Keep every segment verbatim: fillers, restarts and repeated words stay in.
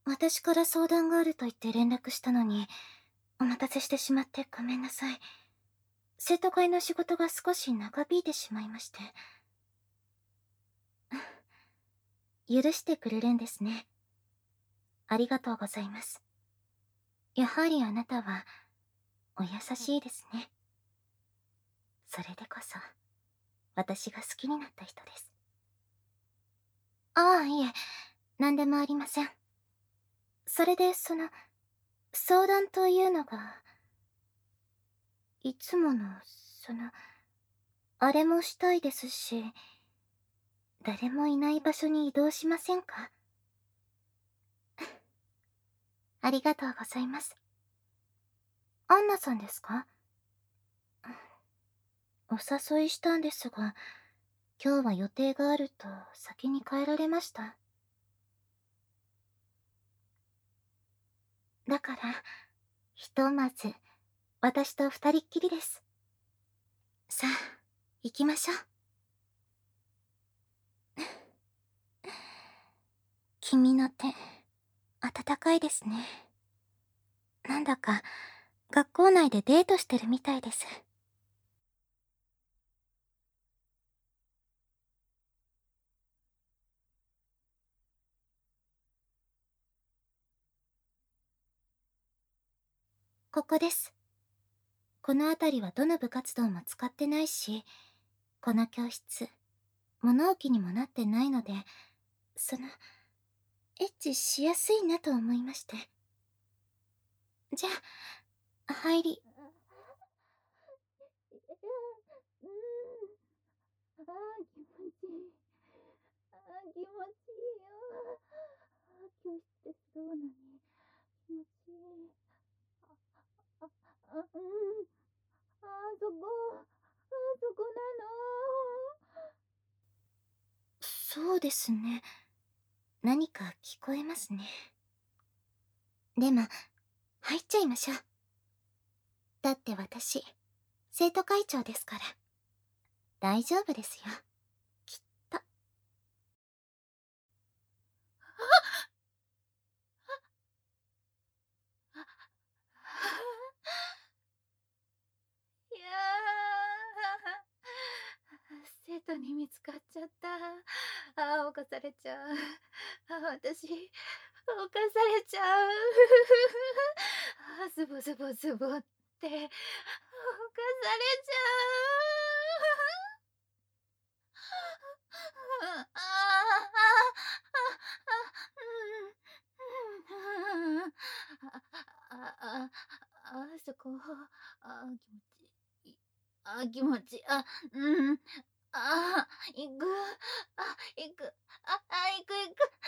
私から相談があると言って連絡したのに、お待たせしてしまってごめんなさい。生徒会の仕事が少し長引いてしまいまして。許してくれるんですね。ありがとうございます。やはりあなたは、お優しいですね。それでこそ、私が好きになった人です。ああ、いえ、何でもありません。それで、その、相談というのが、いつもの、その、あれもしたいですし、誰もいない場所に移動しませんか？ありがとうございます。アンナさんですか？お誘いしたんですが、今日は予定があると先に帰られました。だから、ひとまず、私と二人っきりです。さあ、行きましょう。君の手、温かいですね。なんだか、学校内でデートしてるみたいです。ここです。この辺りはどの部活動も使ってないし、この教室、物置にもなってないので、その、エッチしやすいなと思いまして。じゃあ、入り。ああ、気持ちいい。ああ、気持ちいいよ。ああ、教室ってそうなのに気持ちいい。あ、あ、あ、うん。ああ、そこ。ああ、そこなの。そうですね。何か聞こえますね。でも、入っちゃいましょう。だって私、生徒会長ですから。大丈夫ですよ。きっと。いやー、生徒に見つかっちゃった。ああ、犯されちゃう。ああ、私、犯されちゃう。ああ、ズボズボズボって、犯されちゃう。ああ、ああ、ああ、あ、そこ、あ、気持ちいい。あ、気持ちいい。あ、うん。あ、行く。あ、行く。あ、あ、行く行く。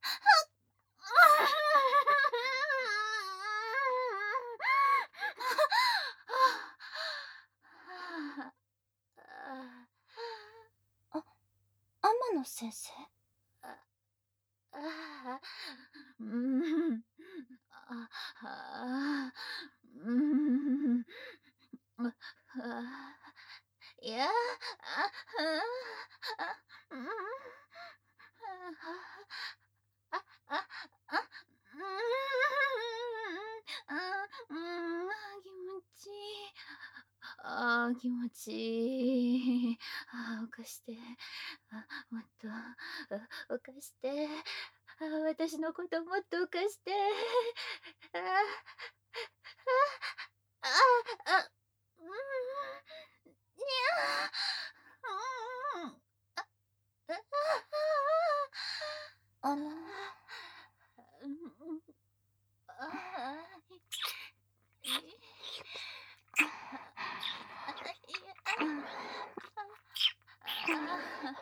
あ、天野先生？あ、ああ、うん。あ、ああ、うん。あ、あ、いや、あ、あ、あ、うん。あ、あ、あ、うーん。あ、うーん、気持ちいい。ああ、気持ちいい。ああ、起かして。あ、もっと、あ、起かして。あ、私のこともっと起かして。ああ、ああ、あ、うーん、にゃー、うーん、あ、ああ、あの、うん、ああ、いあ、いや、あ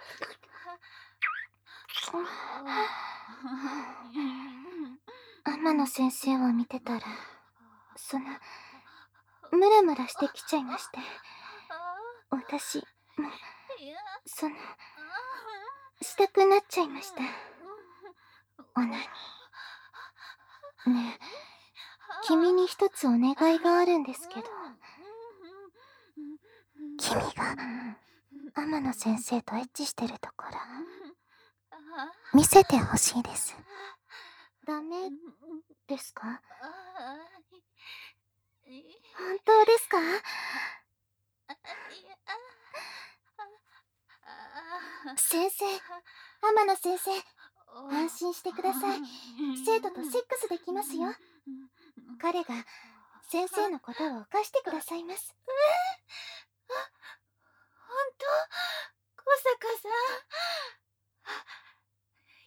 天野先生を見てたら、その、ムラムラしてきちゃいまして。私、も、その、したくなっちゃいました。オナニー。ねえ、君に一つお願いがあるんですけど。君が、天野先生とエッチしてるところ、見せてほしいです。 ダメですか？本当ですか？先生、天野先生、安心してください。生徒とセックスできますよ。彼が先生のことを犯してくださいます。 あ、ほんと？小坂さん。い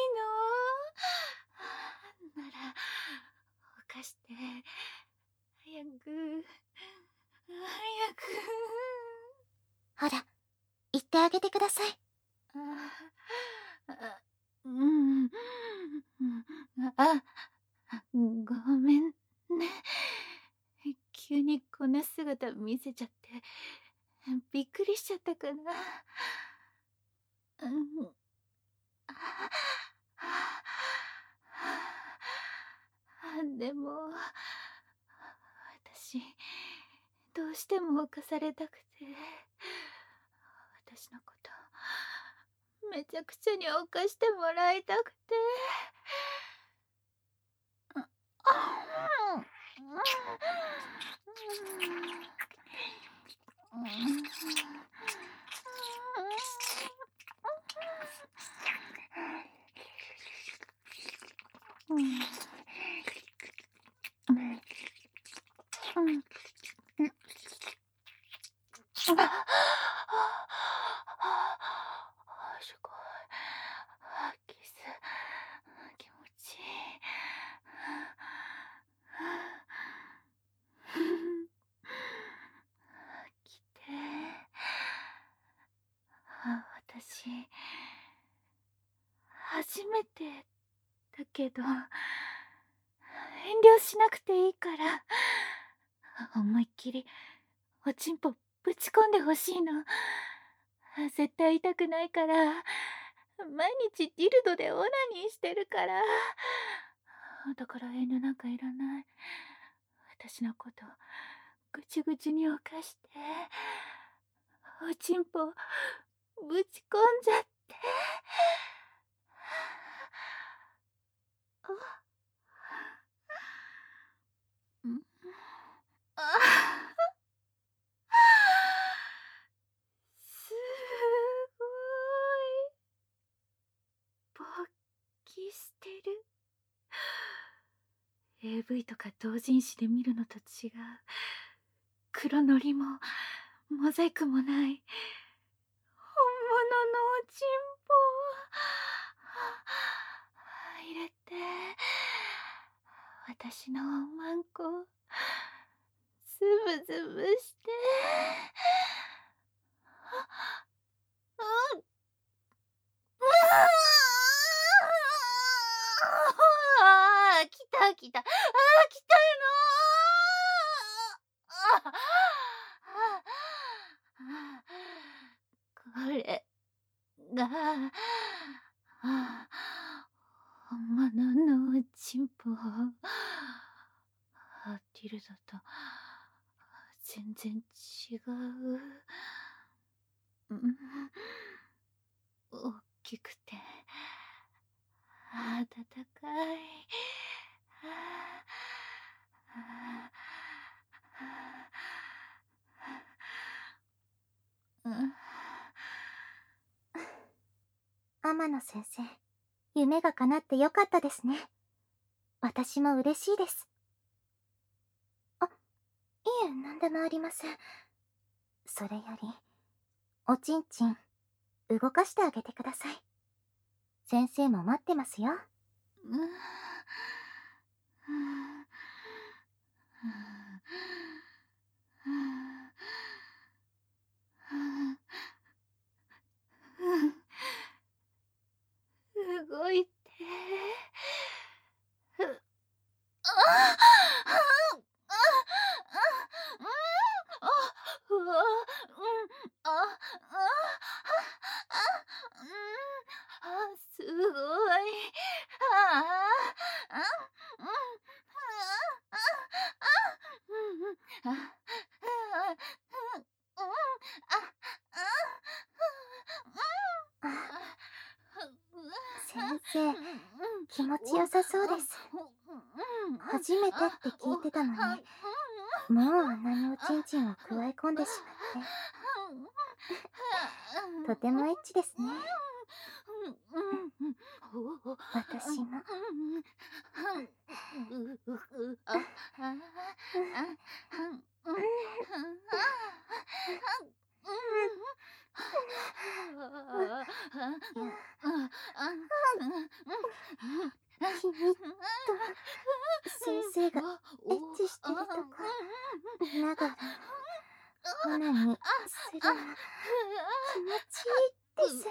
いの？なら、犯して、早く、早く。 ほら、言ってあげてください。 あ、あ、うん、あ、ごめんね。急にこんな姿見せちゃって、びっくりしちゃったかな。うん。ああ、でも、私、どうしても犯されたくて、私のこと、めちゃくちゃに犯してもらいたくて。あ、あ、うん。うん。うん。うん。うん。ああ、すごい。キス、気持ちいい。来て。私、初めてだけど、遠慮しなくていいから、思いっきりおちんぽぶち込んでほしいの。絶対痛くないから、毎日ディルドでオナニーしてるから。だから遠慮なんかいらない。私のことぐちぐちに犯して、おちんぽぶち込んじゃって。あ、ん、あ、すごい。勃起してる。エーブイ とか同人誌で見るのと違う。黒のりもモザイクもない本物のおちんぽ入れて、私のおまんこズブズブして。うん。ああ、来た来た。ああ、来たの。これが、本物のおちんぽ。ディルドと全然違う。うん、大きくて温かい。うん。 天野先生、夢が叶ってよかったですね。私も嬉しいです。あ、いえ、なんでもありません。それより、おちんちん、動かしてあげてください。先生も待ってますよ。 うん。動いて。ああ、うわ、うん、あ、あ、あ、うん、あ、すごい。ああ、うん、うん、あ、あ、うんうん、あ、あ、うん、うん、あ、あ、 あ、 うん、 先生、 そうです。初めてって聞いてたのに、もうあんなにおちんちんをくわえ込んでしまって。とてもエッチですね。私も。君と先生がエッチしてるとこ見ながらオナニーするの気持ちいいです。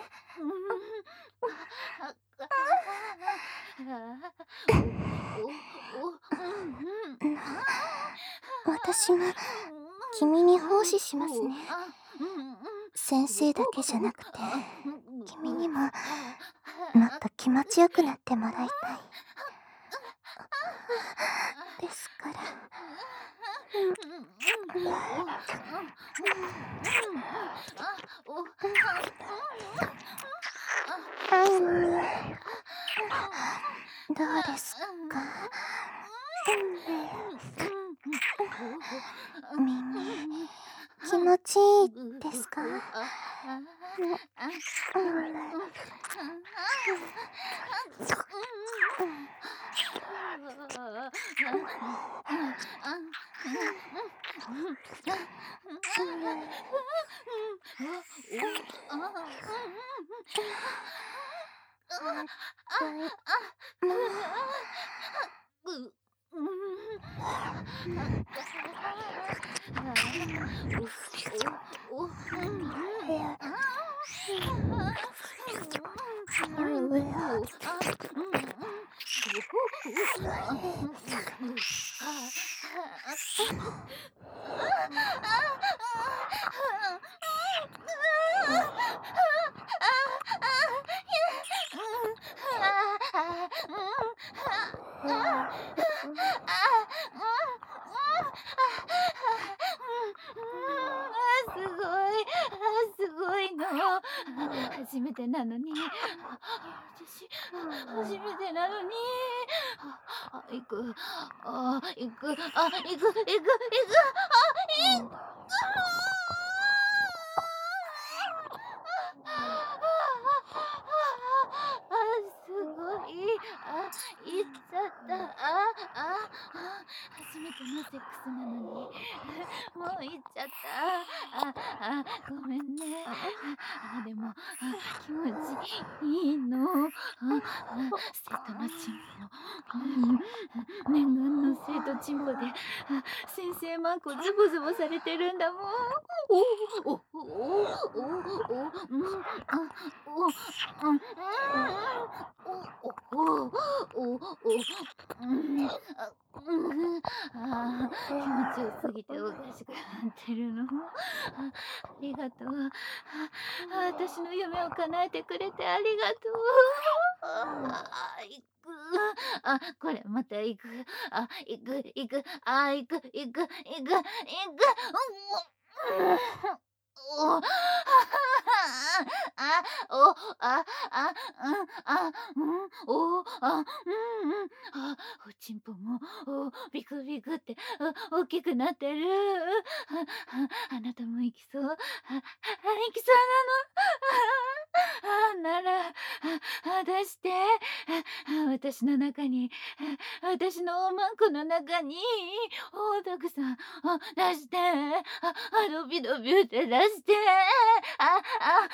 私も君に奉仕しますね。先生だけじゃなくて君にももっと気持ちよくなってもらいたいですから。どうですか？耳気持ちいいですか？ すごい、すごいの。初めてなのに、私初めてなのに。あ、行く、あ、行く、あ、行く、行く、行く、あ、行く。すごい。あ、行っちゃった。あ、あ、初めてのセックスなのに、もう行っちゃった。あ、あ、ごめんね。あ、でも、あ、気持ちいいの。あ、あ、生徒のチンポ。うん、念願の生徒チンポで、あ、先生マンコズボズボされてるんだもん。おお、おお、おお、うん、あ、お、うん、おお、おお、うん、あ、うん、あ、気持ちよすぎておかしくなってるの。あ、ありがとう。あ、私の夢を叶えてくれてありがとう。あ、行く。あ、これまた行く。あ、行く、行く、あ、行く、行く、行く、行く。うお、お、あ、お、あ、あ、うん、あ、うん、お、あ、うんうん。あ、おちんぽも、お、ビクビクって、お、大きくなってる。あ、あなたも行きそう。あ、あ、行きそうなの。あ、なら、あ、出して。あ、私の中に、私のおまんこの中に、お、たくさん、あ、出して。あ、あ、ドビドビって出して。あ、あ、あ、うん、あ、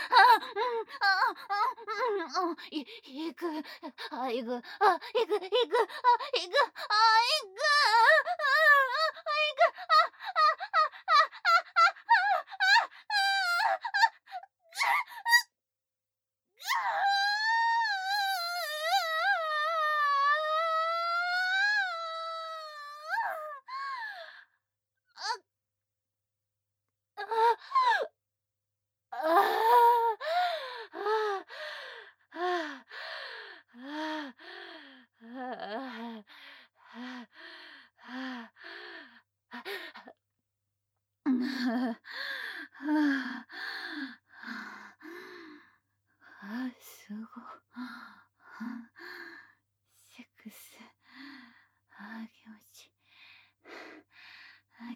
あ、うん、い、行く。あ、行く。あ、行く、行く。あ、行く。あ、行く。あ、行く。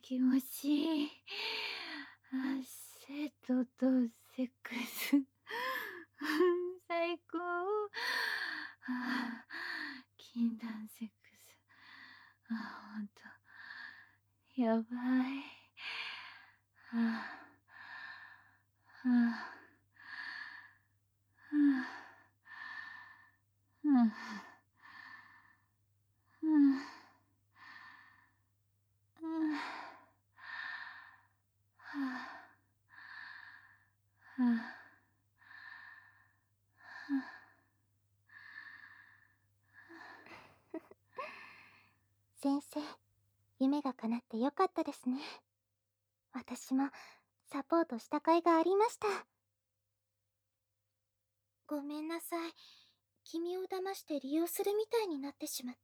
気持ちいい。あ、生徒とセックス。最高。あ、禁断セックス。あ、ほんと。やばい。はあ、はあ、はあ、はあ、はあ、はあ、はあ。 先生、夢が叶ってよかったですね。私もサポートした甲斐がありました。ごめんなさい。君を騙して利用するみたいになってしまって。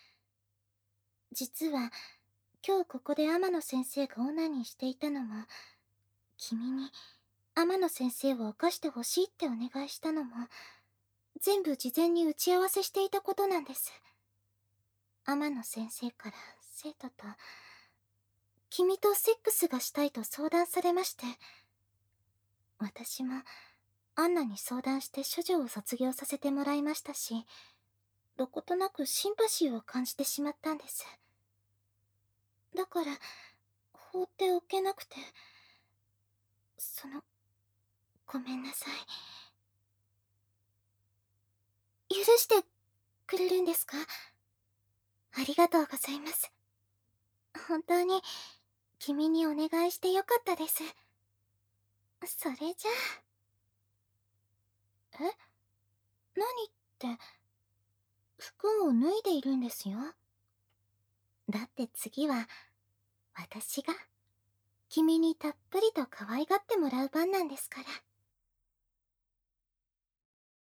実は、今日ここで天野先生がオナニーしていたのも、君に天野先生を犯してほしいってお願いしたのも、全部事前に打ち合わせしていたことなんです。天野先生から生徒と、君とセックスがしたいと相談されまして、私もアンナに相談して処女を卒業させてもらいましたし、どことなくシンパシーを感じてしまったんです。だから放っておけなくて、その、ごめんなさい。許してくれるんですか？ありがとうございます。本当に君にお願いしてよかったです。それじゃあ。え、何って、服を脱いでいるんですよ。だって次は私が君にたっぷりと可愛がってもらう番なんですから。